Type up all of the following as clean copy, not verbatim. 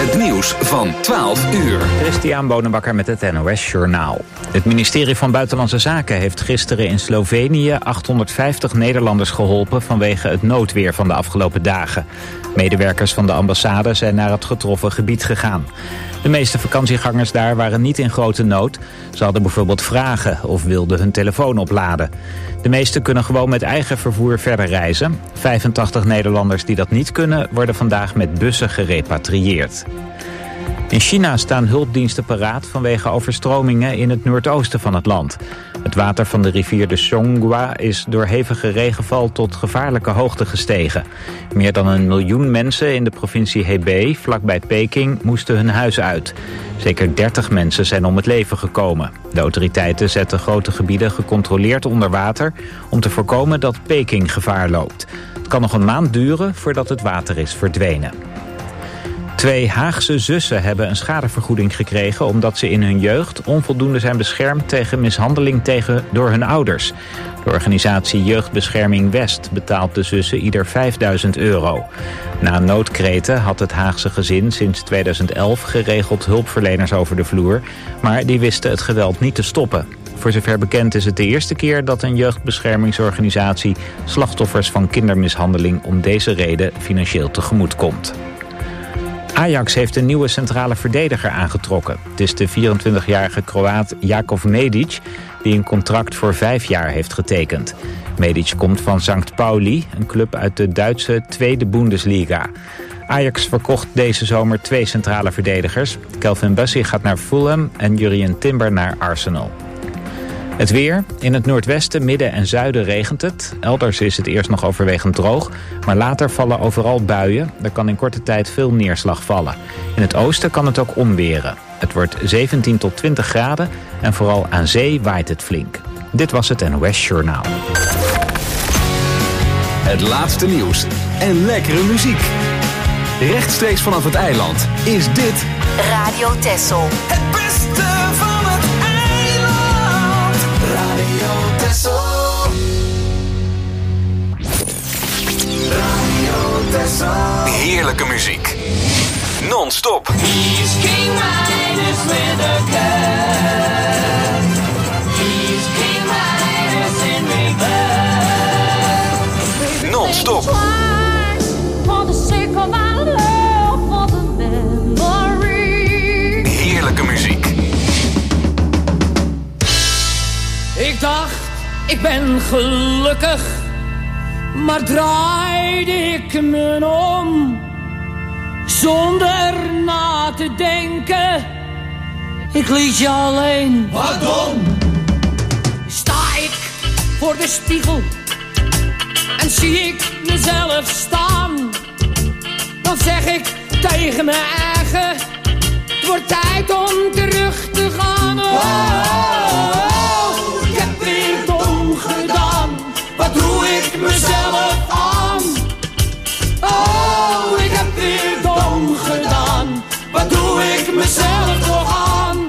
Het nieuws van 12 uur. Christian Bonenbakker met het NOS Journaal. Het ministerie van Buitenlandse Zaken heeft gisteren in Slovenië 850 Nederlanders geholpen vanwege het noodweer van de afgelopen dagen. Medewerkers van de ambassade zijn naar het getroffen gebied gegaan. De meeste vakantiegangers daar waren niet in grote nood. Ze hadden bijvoorbeeld vragen of wilden hun telefoon opladen. De meesten kunnen gewoon met eigen vervoer verder reizen. 85 Nederlanders die dat niet kunnen worden vandaag met bussen gerepatrieerd. In China staan hulpdiensten paraat vanwege overstromingen in het noordoosten van het land. Het water van de rivier de Songhua is door hevige regenval tot gevaarlijke hoogte gestegen. Meer dan 1 miljoen mensen in de provincie Hebei, vlakbij Peking, moesten hun huis uit. Zeker 30 mensen zijn om het leven gekomen. De autoriteiten zetten grote gebieden gecontroleerd onder water om te voorkomen dat Peking gevaar loopt. Het kan nog een maand duren voordat het water is verdwenen. 2 Haagse zussen hebben een schadevergoeding gekregen omdat ze in hun jeugd onvoldoende zijn beschermd tegen mishandeling door hun ouders. De organisatie Jeugdbescherming West betaalt de zussen ieder €5.000. Na noodkreten had het Haagse gezin sinds 2011 geregeld hulpverleners over de vloer, maar die wisten het geweld niet te stoppen. Voor zover bekend is het de eerste keer dat een jeugdbeschermingsorganisatie slachtoffers van kindermishandeling om deze reden financieel tegemoet komt. Ajax heeft een nieuwe centrale verdediger aangetrokken. Het is de 24-jarige Kroaat Jakov Medic, die een contract voor 5 jaar heeft getekend. Medic komt van St. Pauli, een club uit de Duitse tweede Bundesliga. Ajax verkocht deze zomer 2 centrale verdedigers. Kelvin Bassey gaat naar Fulham en Jurrien Timber naar Arsenal. Het weer. In het noordwesten, midden en zuiden regent het. Elders is het eerst nog overwegend droog, maar later vallen overal buien. Er kan in korte tijd veel neerslag vallen. In het oosten kan het ook onweren. Het wordt 17 tot 20 graden en vooral aan zee waait het flink. Dit was het NOS Journaal. Het laatste nieuws en lekkere muziek. Rechtstreeks vanaf het eiland is dit Radio Texel. Het beste van het eiland. Radio Texel. Radio Texel. heerlijke muziek. Non-stop. He's King Midas with a gun. He's King Midas in reverse. Non-stop. For the sake of our love, for the memory. Heerlijke muziek. Ik dacht, ik ben gelukkig, maar draaide ik me om, zonder na te denken, ik liet je alleen. Pardon. Sta ik voor de spiegel en zie ik mezelf staan, dan zeg ik tegen mijn eigen, het wordt tijd om terug te gaan. Ik heb weer dom gedaan, wat doe ik mezelf aan? Oh, ik heb weer dom gedaan, wat doe ik mezelf toch aan?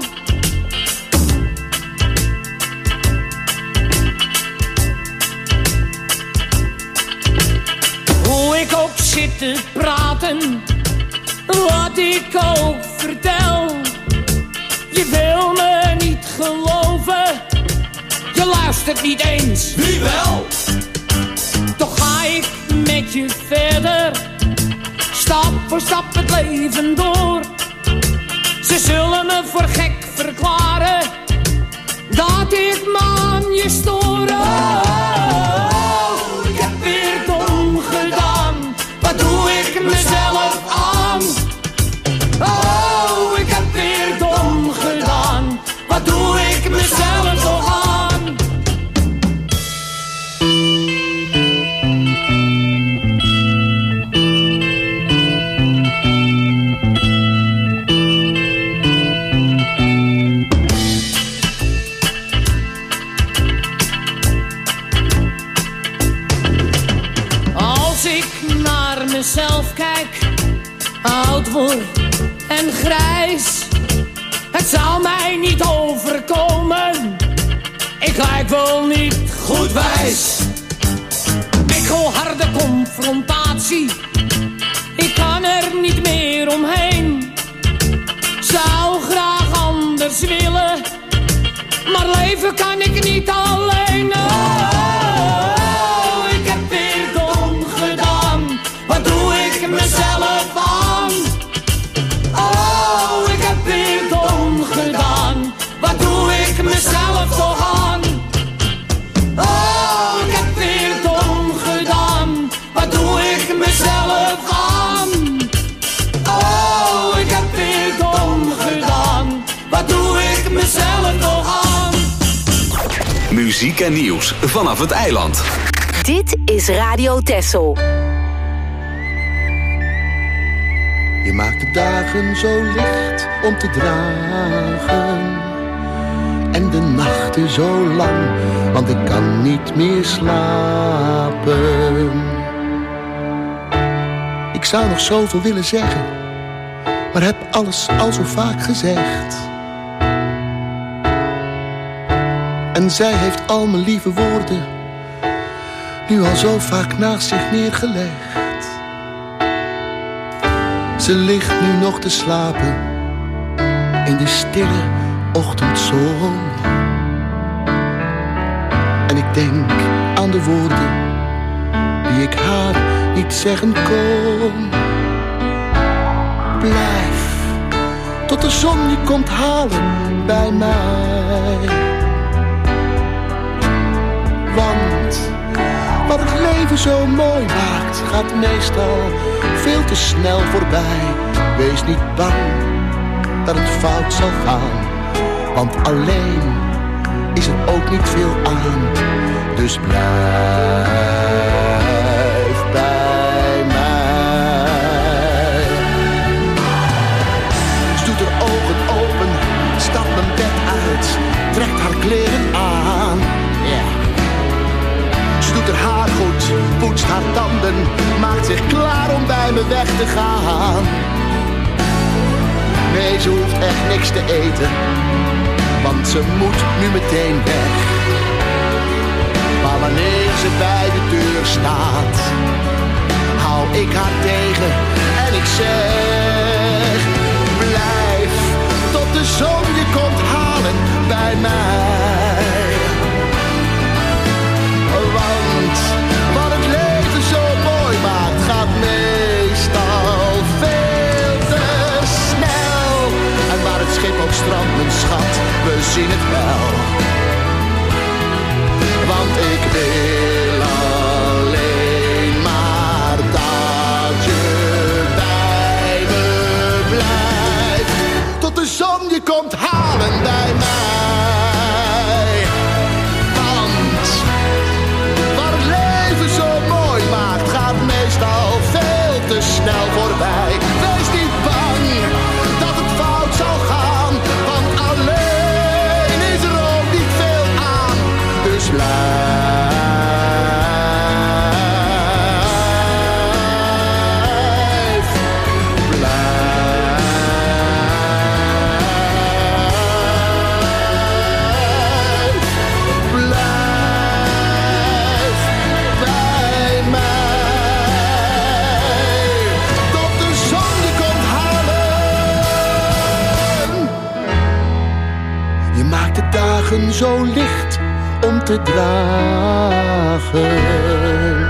Hoe ik ook zit te praten, wat ik ook vertel, je wil me niet geloven, je luistert niet eens. Wie wel? Toch ga ik met je verder, stap voor stap het leven door. Ze zullen me voor gek verklaren, dat ik me aan je stoor. Oh, ik heb weer dom gedaan, wat doe ik mezelf aan? Oh, ik heb weer dom gedaan, wat doe ik mezelf toch aan? Als ik naar mezelf kijk, oud word en grijs, het zou mij niet overkomen, ik lijk wel niet goed wijs. Ik wil harde confrontatie, ik kan er niet meer omheen. leven kan ik niet alleen. Oh, ik heb weer dom gedaan. Wat doe ik mezelf aan? Oh, ik heb weer dom gedaan. Wat doe ik mezelf toch aan? Oh, ik heb weer dom gedaan. Wat doe ik mezelf aan? Oh, ik heb weer dom gedaan. Wat doe ik mezelf toch aan? Muziek en nieuws vanaf het eiland. Dit is Radio Texel. Je maakt de dagen zo licht om te dragen. En de nachten zo lang, want ik kan niet meer slapen. Ik zou nog zoveel willen zeggen, maar heb alles al zo vaak gezegd. En zij heeft al mijn lieve woorden nu al zo vaak naast zich neergelegd. Ze ligt nu nog te slapen in de stille ochtendzon. En ik denk aan de woorden die ik haar niet zeggen kon. Blijf tot de zon je komt halen bij mij. Want wat het leven zo mooi maakt, gaat meestal veel te snel voorbij. Wees niet bang dat het fout zal gaan, want alleen is er ook niet veel aan. Dus blijf bij mij. Ze doet haar ogen open, stapt mijn bed uit, trekt haar kleren aan. Ze doet haar haar goed, poetst haar tanden, maakt zich klaar om bij me weg te gaan. Nee, ze hoeft echt niks te eten, want ze moet nu meteen weg. Maar wanneer ze bij de deur staat, hou ik haar tegen en ik zeg: blijf tot de zon je komt halen bij mij. Want wat het leven zo mooi maakt, gaat meestal veel te snel. En waar het schip ook strandt, mijn schat, we zien het wel. Want ik wil alleen maar dat je bij me blijft. Tot de zon je komt halen bij mij. Want waar het leven zo mooi maakt, gaat meestal veel te snel voorbij. Wees niet bang dat het fout zal gaan, want alleen is er ook niet veel aan. Dus blijf bij mij. Tot de zon je komt halen. Je maakt de dagen zo licht om te dragen.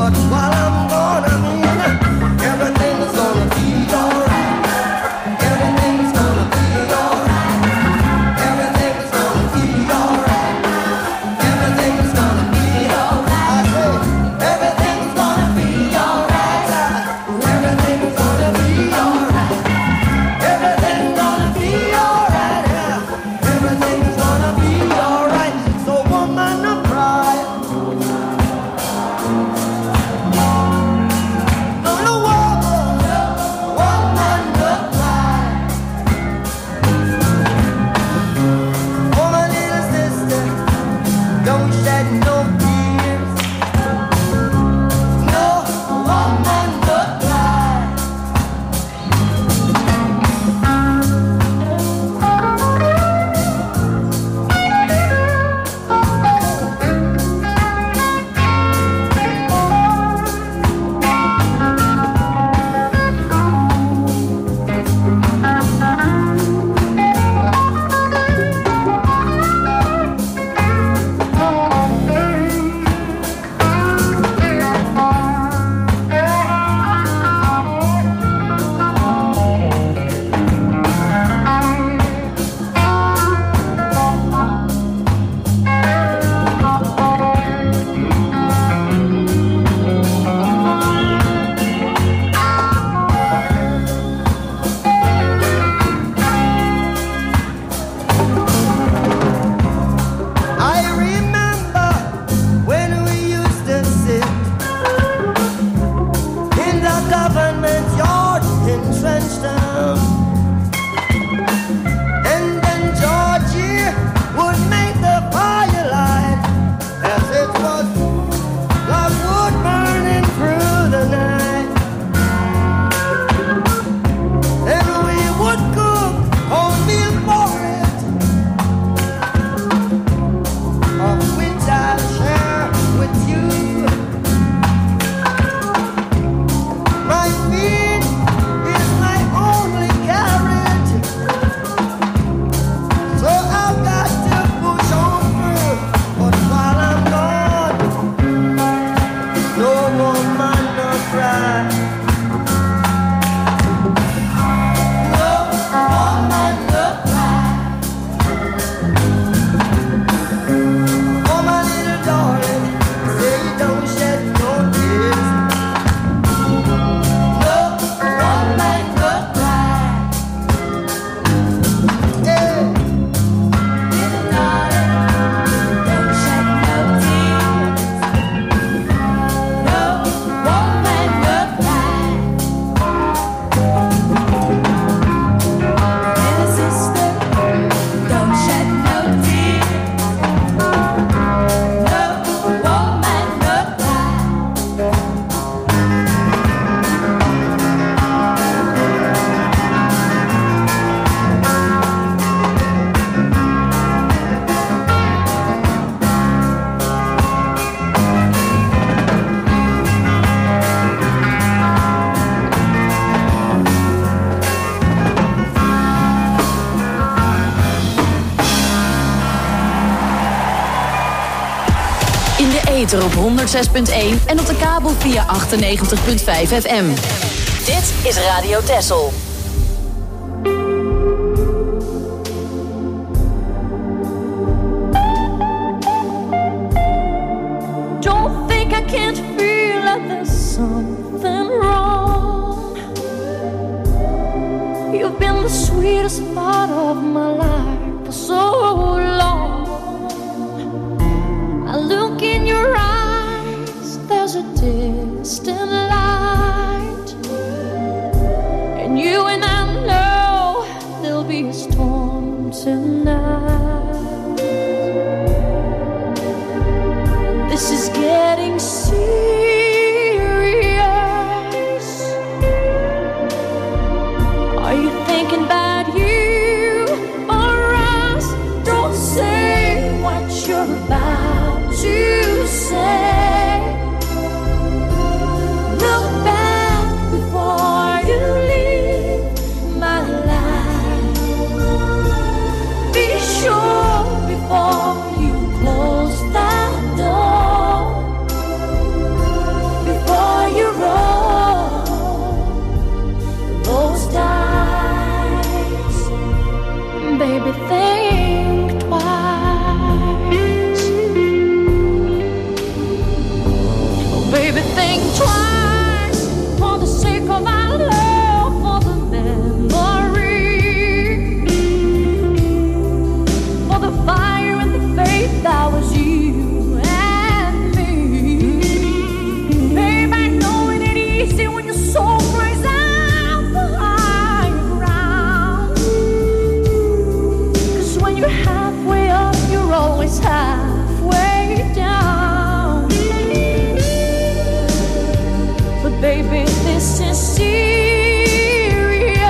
But while I'm gone, I mean, everything's gonna be alright. Everything's gonna be alright. Everything's gonna be alright. Everything's gonna be alright. I say, everything's gonna be alright. Everything's gonna be alright. Everything's gonna be alright. Everything's gonna be alright. So woman, don't cry. Ether op 106.1 en op de kabel via 98.5 FM. Dit is Radio Texel. Don't think I can't feel that there's something wrong. You've been the sweetest part of my life for so long. I look in your eyes, there's a distant light, and you and I know there'll be a storm tonight. This is getting serious. Are you thinking about you or us? baby, this is serious.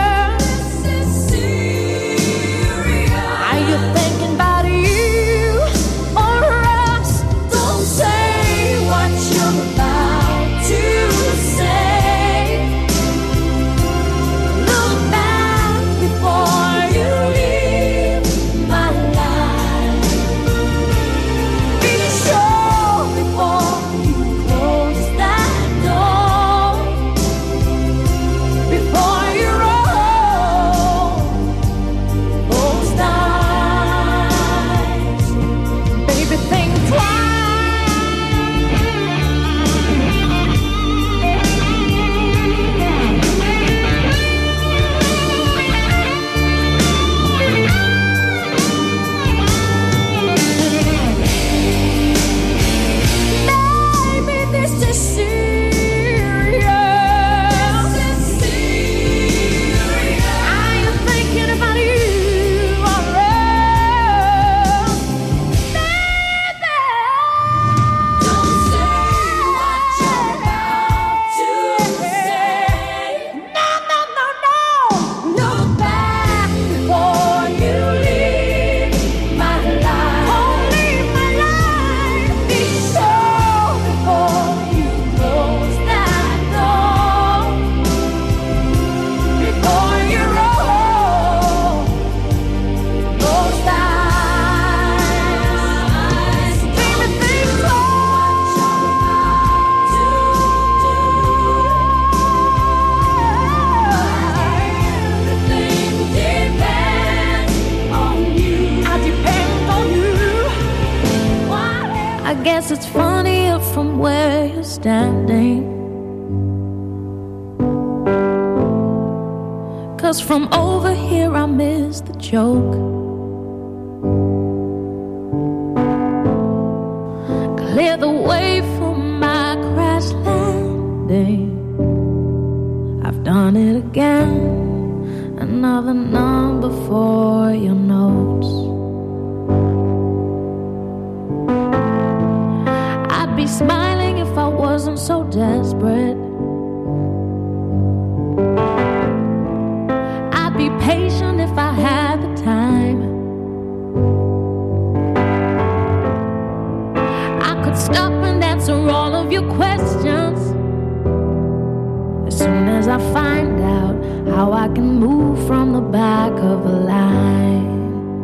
Are you thinking about you or us? Don't say what you're about to say. Look back before you leave my life. Be sure before you close that door. Before you roll those dice, baby, think twice. Baby, this is serious. Are you thinking about you or us? Baby, don't say what you're about to say. No, no, no, no. Look back before you leave my life. Oh, leave my life. Be sure before you close that door. Before you roll those dice. Baby, think twice. Everything depends on you. I depend on you. I guess it's funnier from where you're standing. 'Cause from over here I miss the joke. Clear the way for my crash landing. I've done it again. Another number for your notes. I'd be smiling if I wasn't so desperate. I'd be patient if I had the time. I could stop and answer all of your questions as soon as I find out how I can move from the back of the line.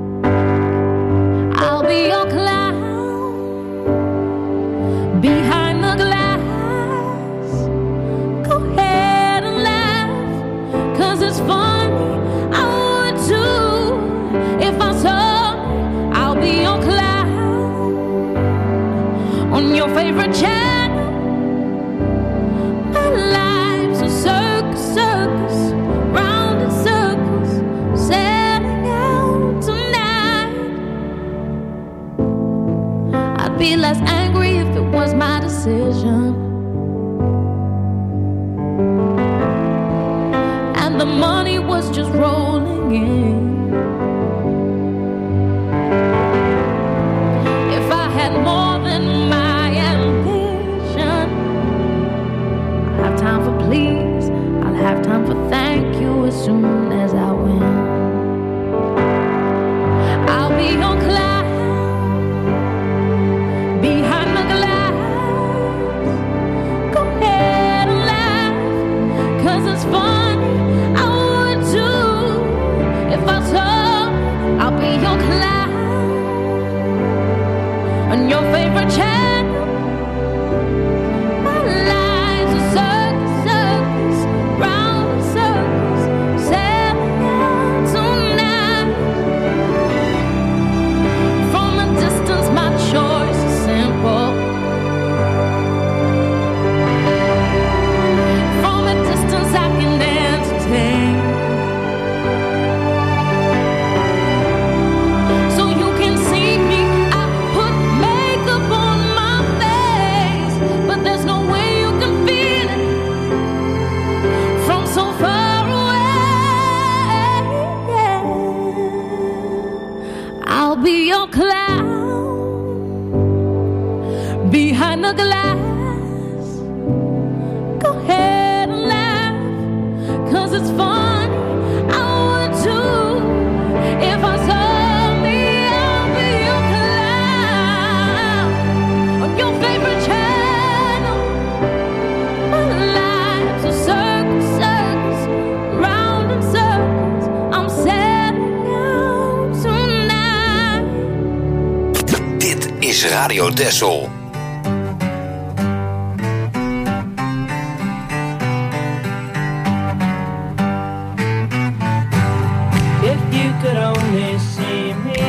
I'll be your clown behind the glass. Go ahead and laugh, 'cause it's funny. I would too if I saw. I'll be your clown on your favorite channel. My life's a circus, circus, round in circles, setting out tonight. I'd be less angry if it was my decision, and the money was just rolling in. If I had more than my ambition, I'll have time for please, I'll have time for thank you as soon as I win. I'll be your clown behind the glass. Go ahead and laugh, 'cause it's funny. I would too if I saw. I'll be your clown on your favorite channel. My life's a circus, circus, round in circles, sailing out tonight. From a distance, my choice is simple. From a distance, I can entertain. So you can see me. I put makeup on my face, but there's no way you can feel it from so far away. I'll be your clown behind the glass. Go ahead. Radio Dessel. If you could only see me,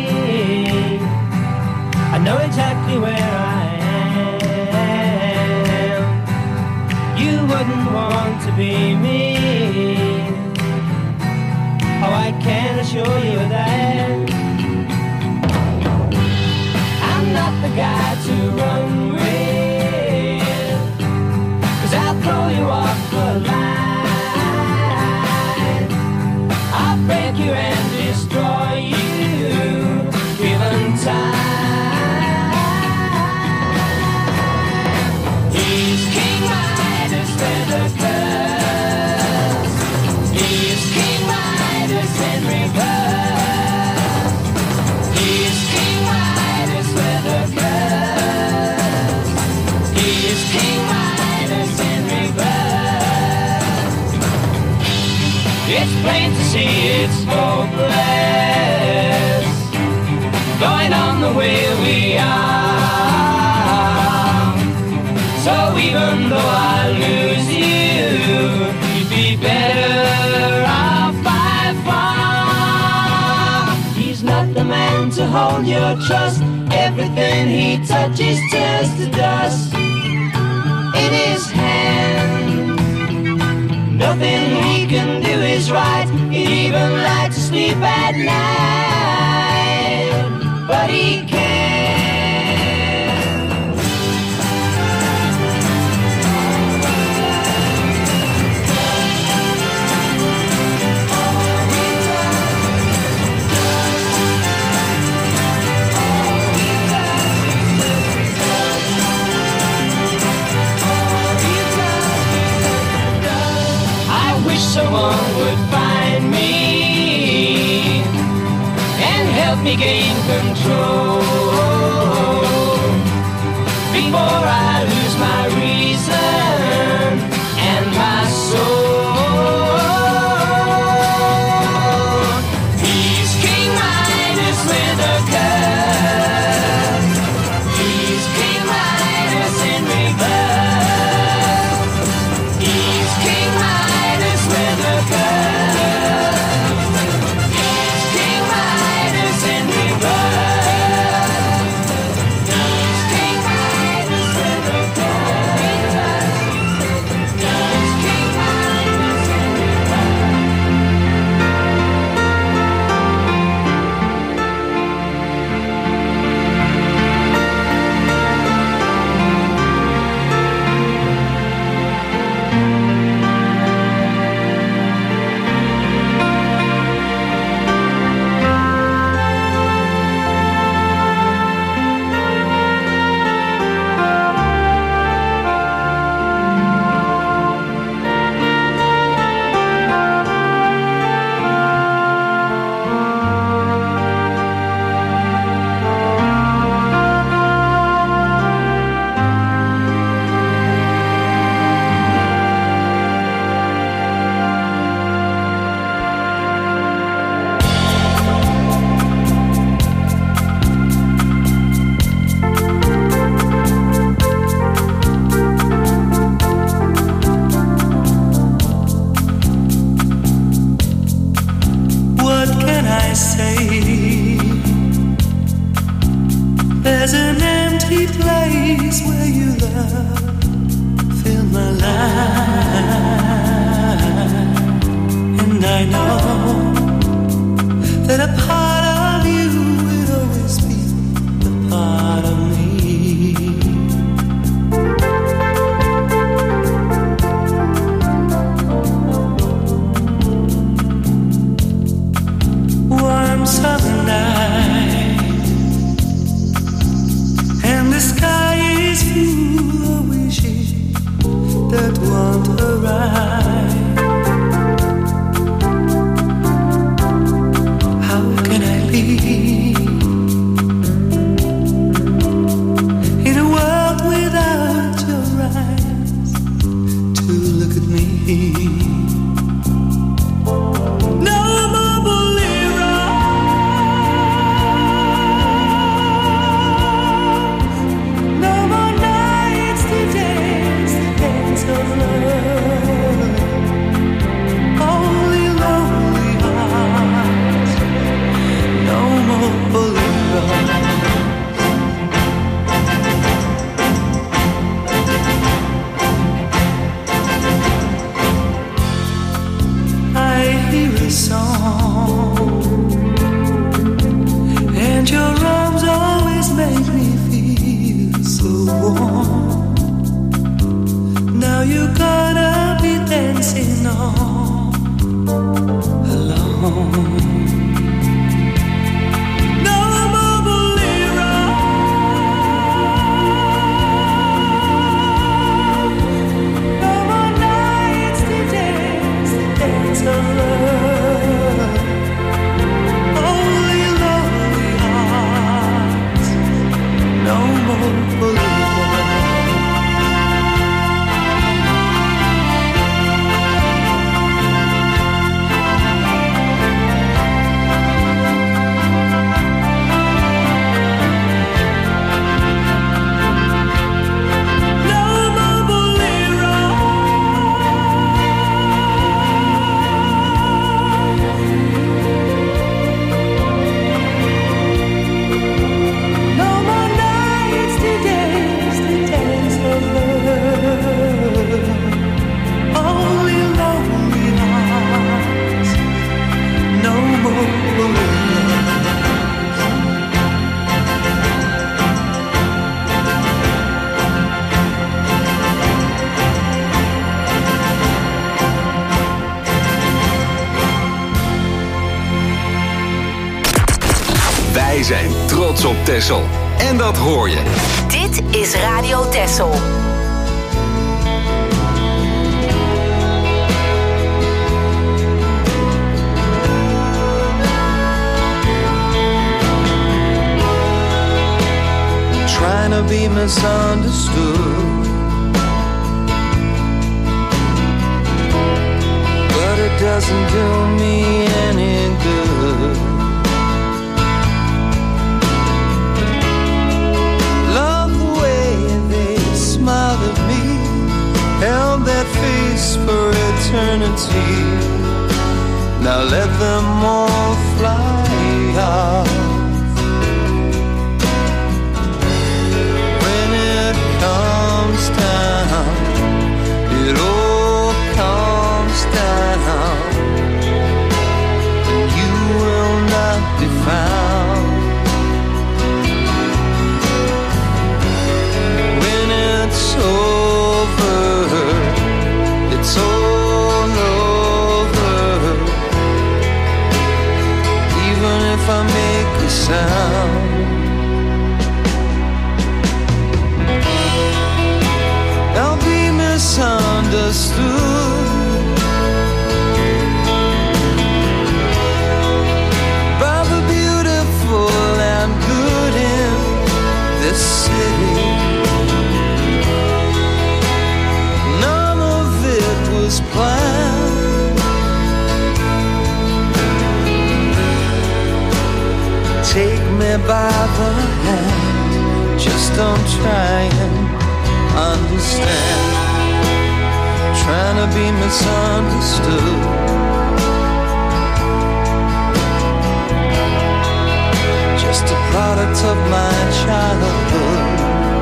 I know exactly where I am. You wouldn't want to be me. Oh, I can assure you that I'm not the guy to run with, 'cause I'll throw you off the line. I'll break you and destroy you, given time. He's King Midas with a curse. He's King Midas in reverse. He's King Midas with a curse. He's King Midas in reverse. It's plain to see it's hopeless, going on the way we are. So even though I lose you, you'd be better off by far. He's not the man to hold your trust. Everything he touches turns to dust in his hand. Nothing he can do is right. He'd even like to sleep at night, but he can't. Someone would find me and help me gain control before I lose my reason and my soul. He's King Midas with a curse. He's King Midas in reverse. He's King Midas with a curse. He's King Midas in reverse. He's King Midas with a curse. He's King Midas in What can I say? There's an empty place where you love fill my life, and I know that a part of you will always be a part of me. Warm summer night, and the sky is full of wishes that won't arrive. How can alone, alone. No more bolero, no more nights to dance alone. Only lonely hearts, no more bolero. Wij zijn trots op Texel. En dat hoor je. Dit is Radio Texel. Trying to be misunderstood, but it doesn't do me any good. Love the way they smiled at me, held that face for eternity. Now let them all fly out. Comes down, it all comes down, and you will not be found. When it's over, it's all over. Even if I make a sound, misunderstood by the beautiful and good in this city. None of it was planned. Take me by the hand, just don't try and understand. Trying to be misunderstood, just a product of my childhood.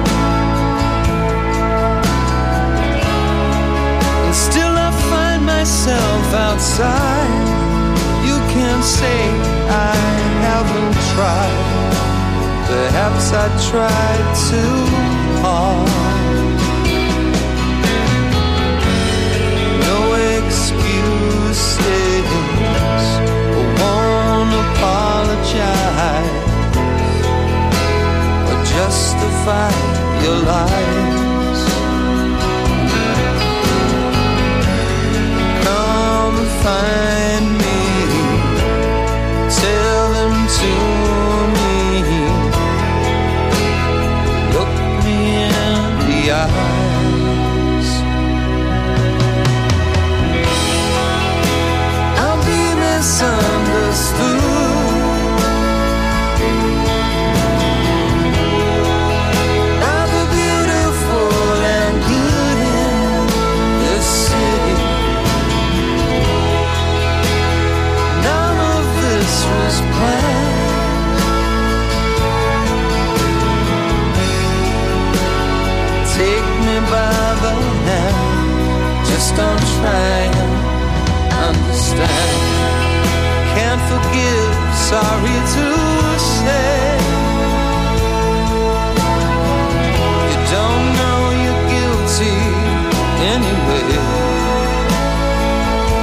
And still I find myself outside. You can't say I haven't tried. Perhaps I tried too hard. Excuses, I won't apologize or justify your lies. Come find me, tell them to me, look me in the eye. Misunderstood by the beautiful and good in this city. None of this was planned. Take me by the hand, just don't try and understand. Can't forgive, sorry to say. You don't know you're guilty anyway.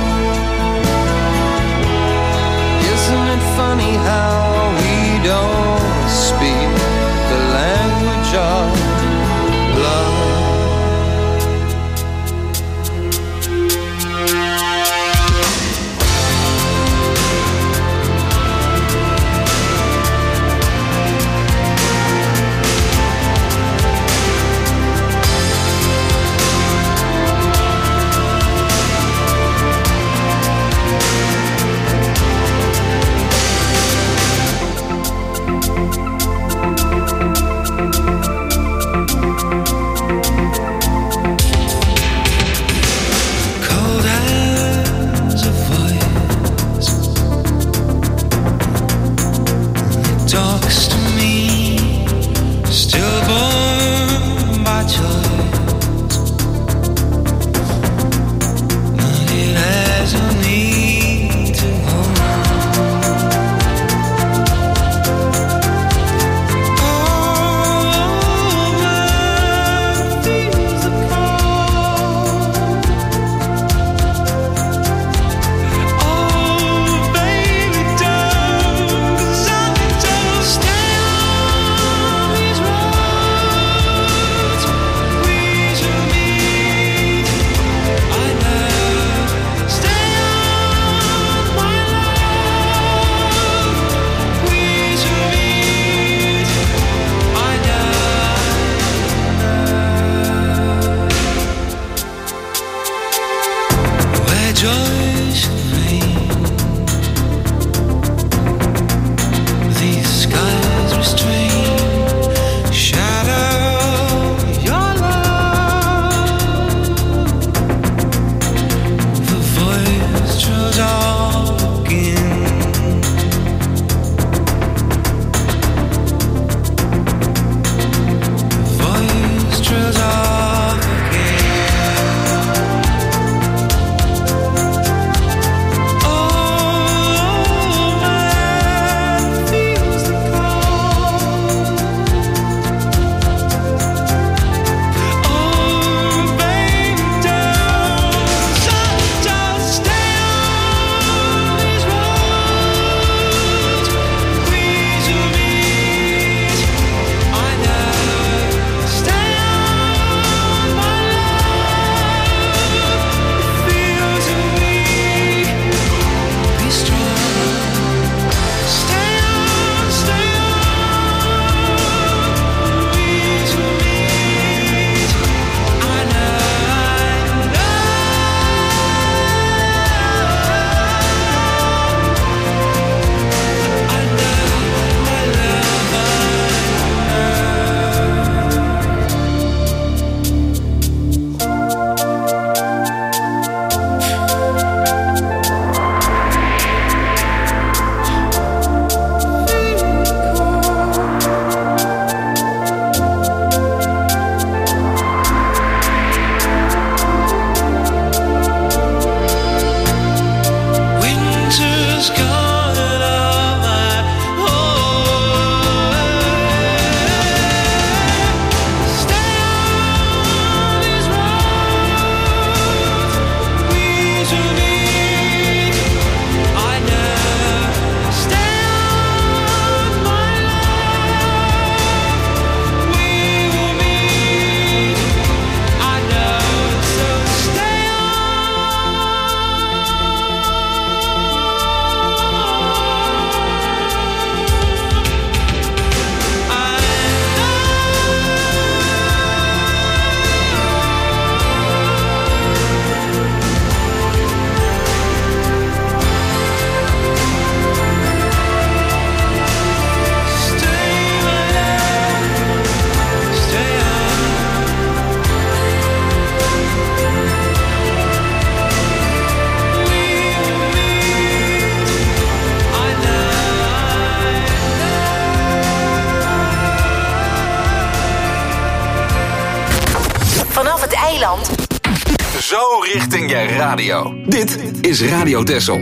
vanaf het eiland. Zo richting je radio. Dit is Radio Texel.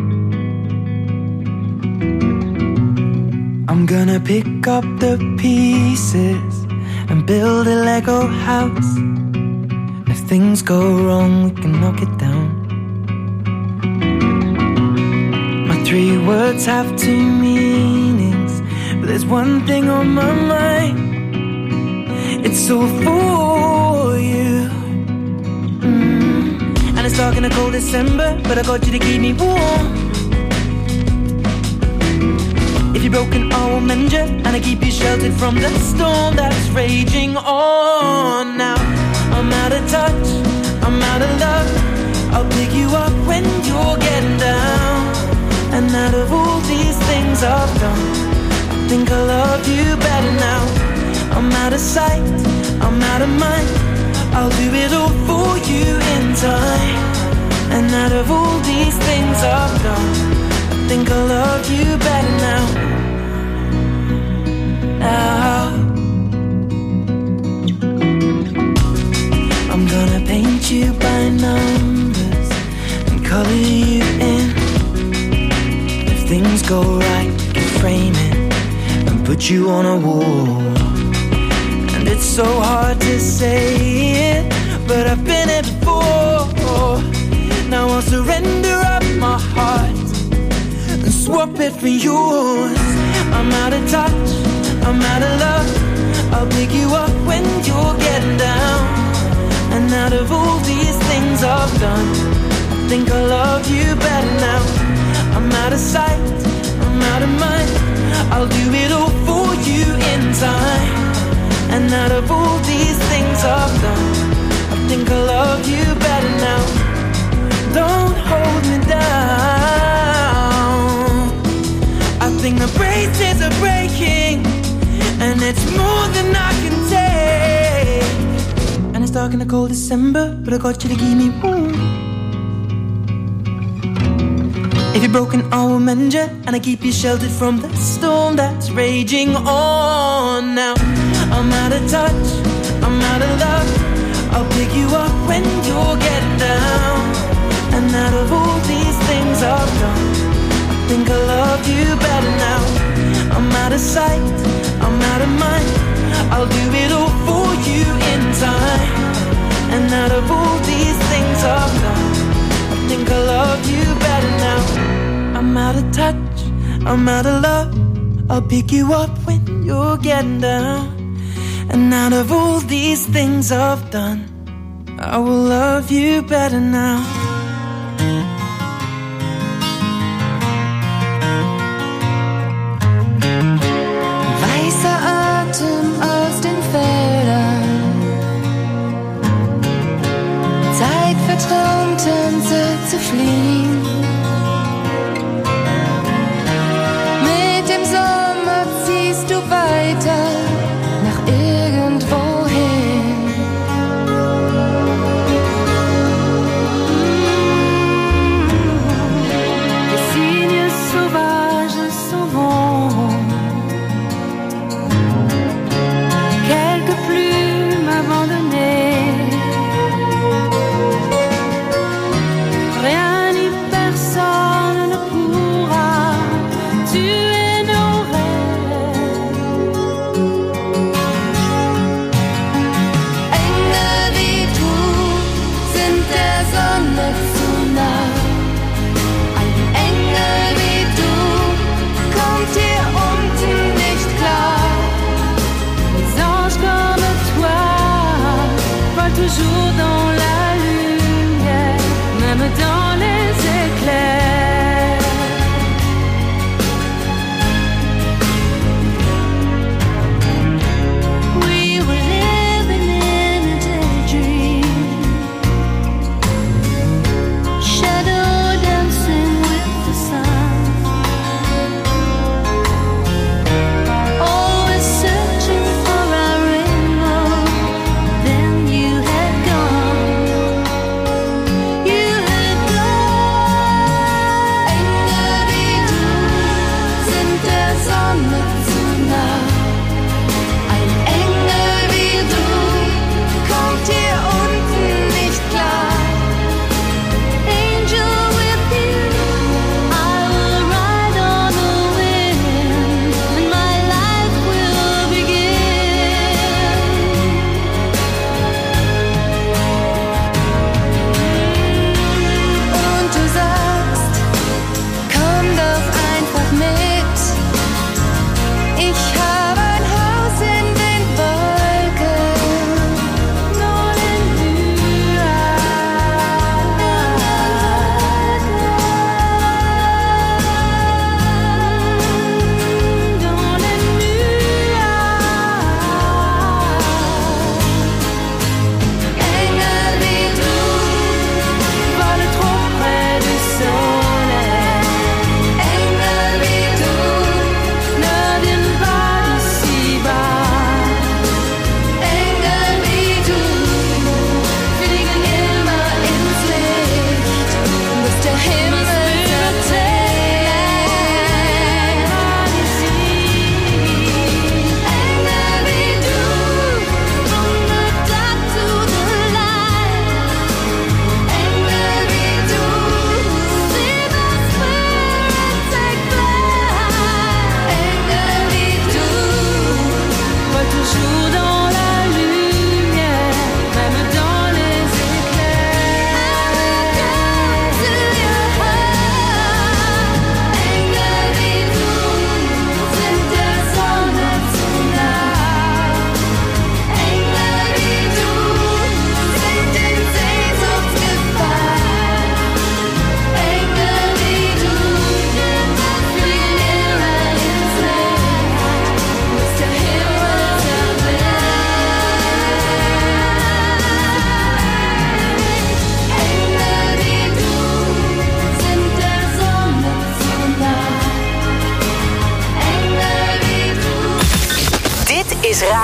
I'm gonna pick up the pieces and build a Lego house. If things go wrong, we can knock it down. My 3 words have 2 meanings, but there's one thing on my mind. It's all for you. And it's dark in a cold December, but I got you to keep me warm. If you're broken, I will mend you, and I keep you sheltered from the storm that's raging on. Now I'm out of touch, I'm out of love. I'll pick you up when you're getting down. And out of all these things I've done, I think I love you better now. I'm out of sight, I'm out of mind. I'll do it all for you in time. And out of all these things I've done, I think I love you better now. Now I'm gonna paint you by numbers and color you in. If things go right, we can frame it and put you on a wall. And it's so hard to say it, but I've been it before. Now I'll surrender up my heart and swap it for yours. I'm out of touch, I'm out of love. I'll pick you up when you're getting down. And out of all these things I've done, I think I love you better now. I'm out of sight, I'm out of mind. I'll do it all for you in time. And out of all these things I've done, I think I love you better now. Don't hold me down. I think the braces are breaking, and it's more than I can take. And it's dark in the cold December, but I got you to keep me warm. If you're broken, I will mend you, and I keep you sheltered from the storm that's raging on. Now I'm out of touch, I'm out of love. I'll pick you up when you're getting down. And out of all these things I've done, I think I love you better now. I'm out of sight, I'm out of mind. I'll do it all for you in time. And out of all these things I've done, I think I love you better now. I'm out of touch, I'm out of love. I'll pick you up when you're getting down. And out of all these things I've done, I will love you better now. Weißer Atem aus den Feldern, Zeit für Traumtänze zu fliehen. Mit dem Sommer ziehst du weiter nach irgendwohin. Les signes sauvages s'en vont. Quelques plumes abandonnées. Rien ni personne ne pourra tuer nos rêves. Engel wie du sind der Sonne zu nah. Ein Engel wie du kommt hier unten nicht klar. Les anges comme toi volent toujours dans la lumière, même dans les éclairs. We were living in a daydream, shadow dancing with the sun. Always searching for a rainbow, then you had gone. You had gone.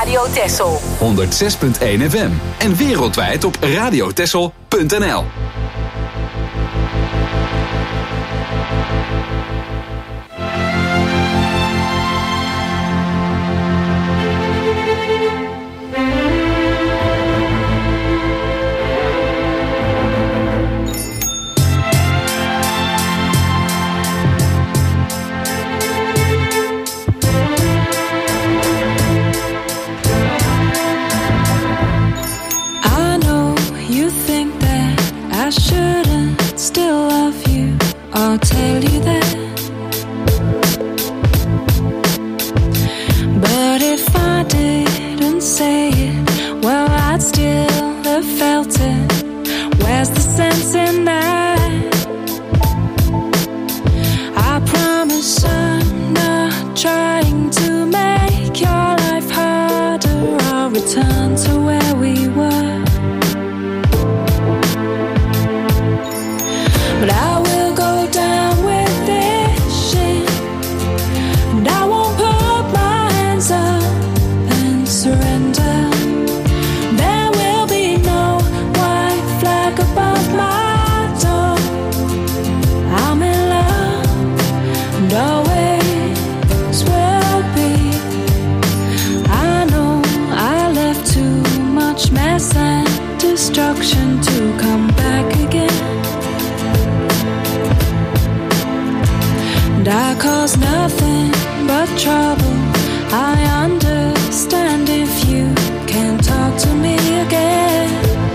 Radio Texel. 106.1 FM. En wereldwijd op radiotexel.nl. I'll tell you that. But if I didn't say it, well, I'd still have felt it. Where's the sense in that? I promise I'm not trying to make your life harder. I'll return to where we were. But I will go down with this shit, and I won't put my hands up and surrender. There will be no white flag above my door. I'm in love and always will be. I know I left too much mess and destruction to come back again. And I cause nothing but trouble. I understand if you can't talk to me again.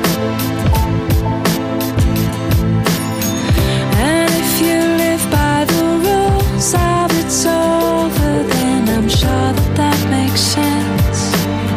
And if you live by the rules of it's over, then I'm sure that that makes sense.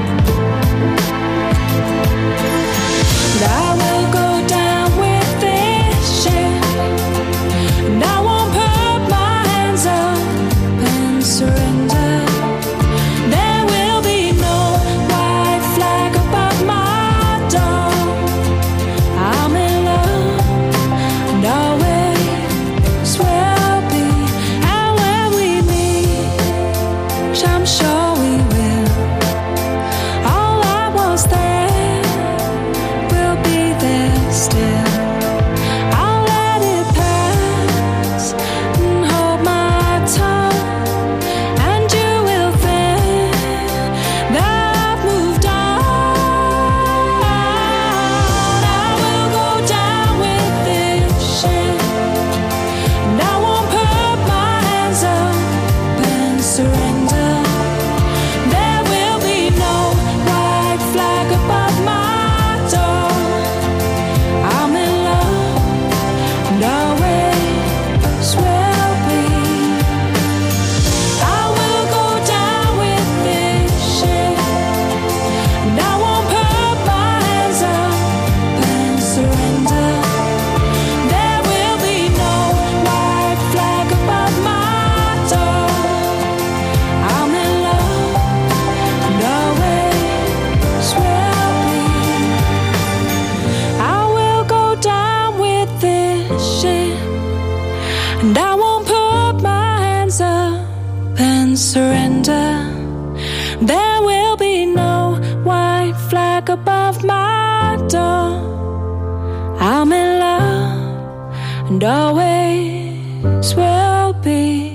And I will go down with this shit, and I won't put my hands up and surrender. There will be no white flag above my door. I'm in love and always will be. And when we meet, which I'm sure we will, all that was there will be there still. I'll let it pass and hold my tongue, and you will think that I've moved on. I will go down with this shit, and I won't put my hands up and surrender. There will be no white flag above my door. I'm in love and always will be. I will go down with this shit, and I won't put my hands up and surrender. There will be no white flag above my door. I'm in love and always will be. I will go down with this shit, and I won't put my hands up and surrender. There will be no white flag above my door. I'm in love and always will be.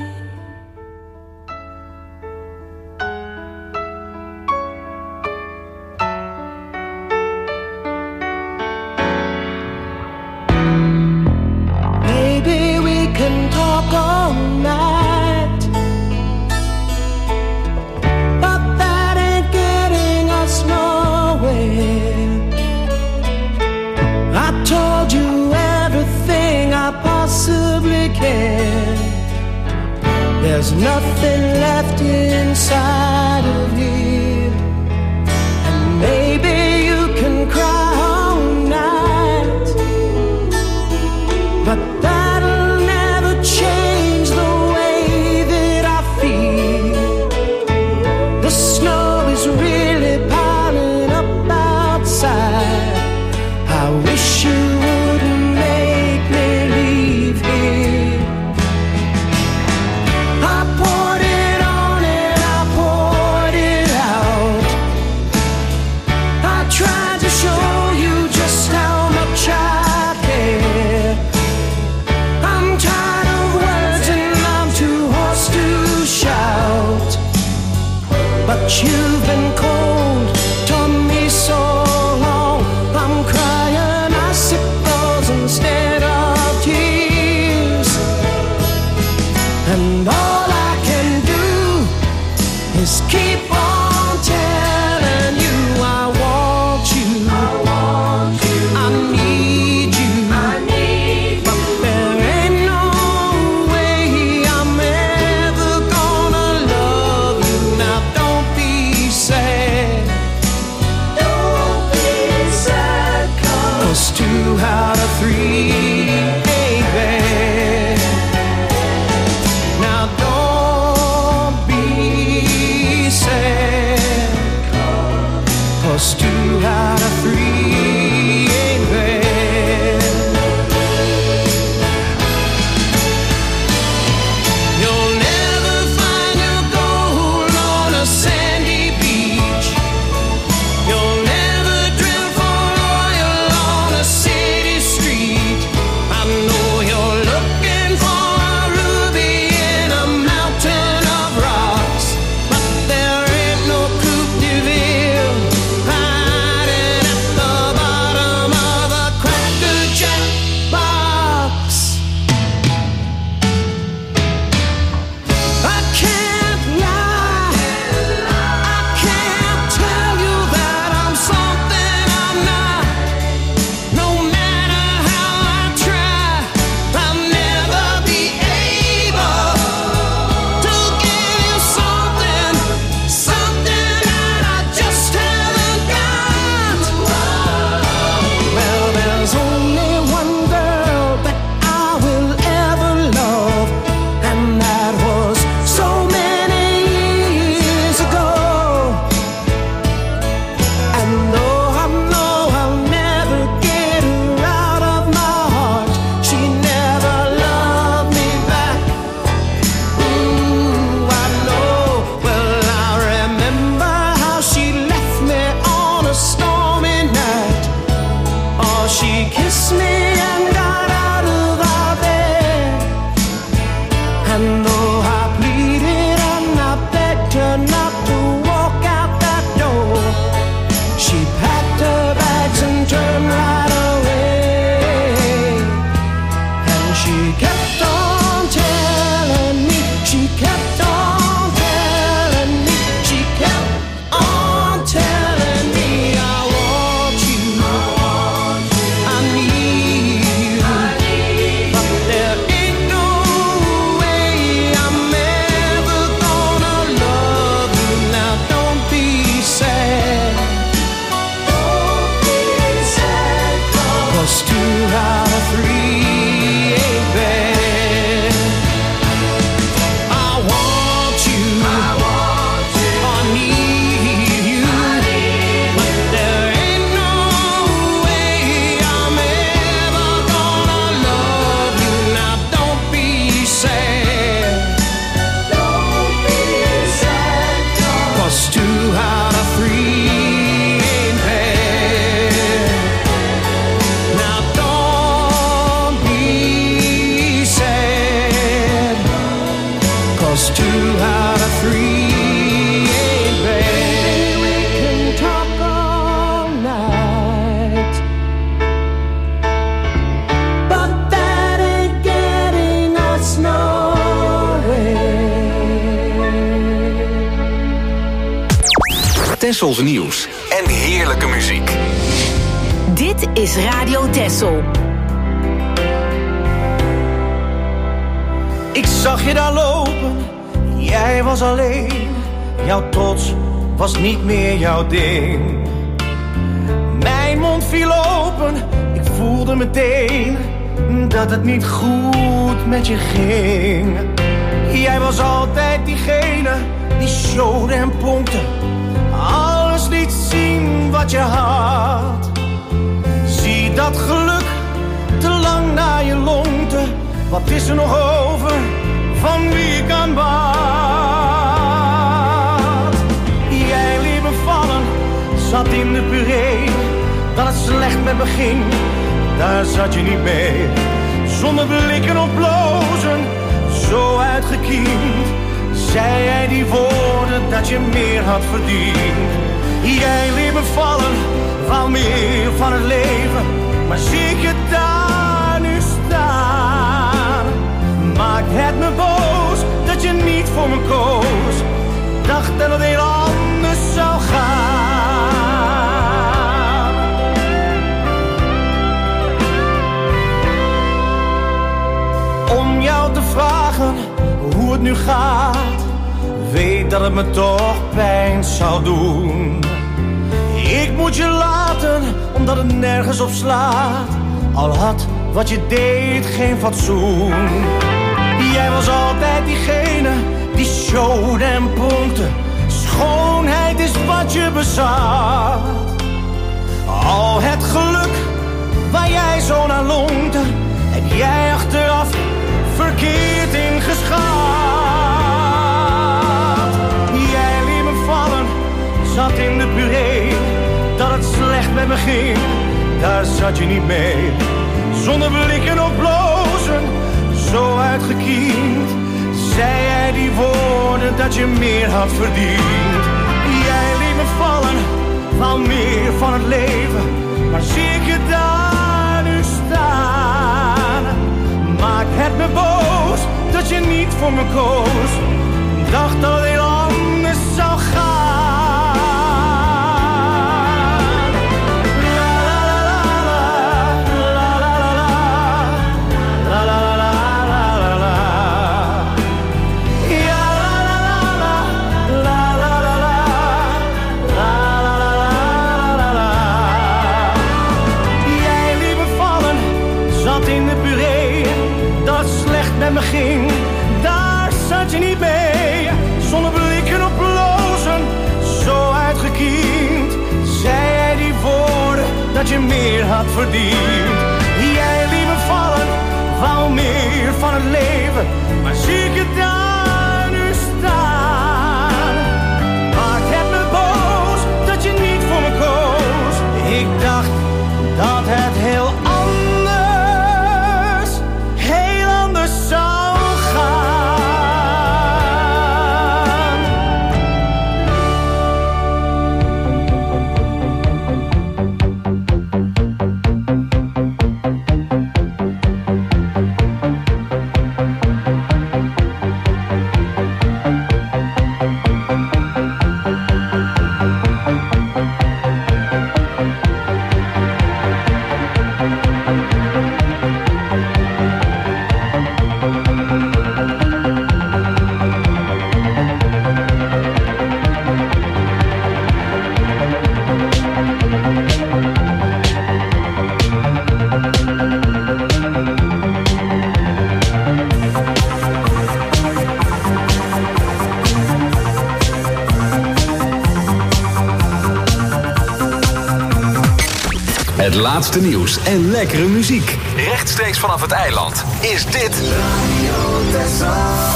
Maybe we can talk all night, but that ain't getting us nowhere. I told you everything I possibly can. There's nothing left inside of here, and maybe you can cry all night, but that'll never change the way that I feel. The snow is really piling up outside. I wish you wouldn't make me leave here. I poured it on and I poured it out. But you've been cold to me so long. I'm crying icicles instead of tears. And all I can do is keep on telling you I want you. I want you. I need you. I need you. But there ain't no way I'm ever gonna love you. Now don't be sad. Don't be sad, 'cause 2 out of 3 ain't bad. Now don't be sad, 'cause 2 out of 3 ain't bad. You'll never find your gold on a sandy beach. You'll never drill for oil on a city street. I know you're looking for a ruby in a mountain of rocks, but there ain't no Coupe de Ville hiding at the bottom of a Cracker Jack box. I can't lie, I can't tell you that I'm something I'm not. No matter how I try, I'll never be able to give you something that I just haven't got. Well, there's only one girl that I will ever love, and that was so many years ago. And though I know I'll never get her out of my heart, she never loved me back. Ooh, I know. Well, I remember how she left me on a stormy night. Oh, she kissed me and got out of our bed. And though I pleaded and I begged her not to walk out that door, she packed her bags and turned right away. And she kept on telling me, she kept on telling me, she kept on telling me I want you, I need you, but there ain't no way I'm ever gonna love you. Now don't be sad, don't be sad, 'cause 2 out of 3 ain't bad. I want you, I need you, but there ain't no way I'm ever gonna love you. Now don't be sad, 'cause 2 out of 3 ain't bad. Now don't be sad, 'cause 2 out of 3 ain't bad. We can talk all night, but that ain't getting us nowhere. Tessels nieuws en heerlijke muziek. Dit is Radio Tessel. Ik zag je daar lopen, jij was alleen. Jouw trots was niet meer jouw ding. Mijn mond viel open, ik voelde meteen dat het niet goed met je ging. Jij was altijd diegene die showde en pompte, alles liet zien wat je had. Zie dat geluk te lang naar je longte, wat is er nog over van wie ik aan bad? Jij liet me vallen, zat in de puree, dat het slecht met me ging, daar zat je niet mee. Zonder blikken of blozen, zo uitgekiend, zei jij die woorden dat je meer had verdiend. Jij liet me vallen, wou meer van het leven, maar zie ik je daar nu staan. Maakt het me boos dat je niet voor me koos, dacht dat het heel anders zou gaan. Om jou te vragen hoe het nu gaat, weet dat het me toch pijn zou doen. Ik moet je laten, omdat het nergens op slaat, al had wat je deed geen fatsoen. Jij was altijd diegene die showde en pronkte, schoonheid is wat je bezat. Al het geluk waar jij zo naar longte, en jij achteraf verkeerd ingeschat. Jij liet me vallen, zat in de puree, dat het slecht met me ging, daar zat je niet mee. Zonder blikken of blozen, zo uitgekiend, zei jij die woorden dat je meer had verdiend. Jij liet me vallen, wou meer van het leven, maar zie ik je daar nu staan. Maakt het me boos dat je niet voor me koos, dacht dat het heel anders zou gaan. Met me ging, daar zat je niet mee. Zonder blikken op blozen, zo uitgekiend, zei jij die woorden dat je meer had verdiend. Jij liet me vallen, wou meer van het leven, maar zie ik je daar nu staan. Maakt het me boos dat je niet voor me koos. Ik dacht dat het heel anders zou gaan. Het laatste nieuws en lekkere muziek. Rechtstreeks vanaf het eiland is dit Radio Texel.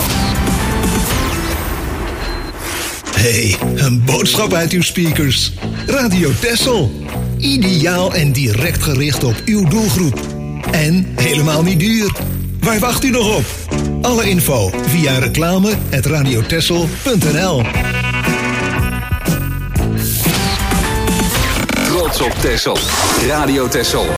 Hey, een boodschap uit uw speakers. Radio Texel. Ideaal en direct gericht op uw doelgroep. En helemaal niet duur. Waar wacht u nog op? Alle info via reclame@radiotexel.nl. Trots op Texel. Radio Texel.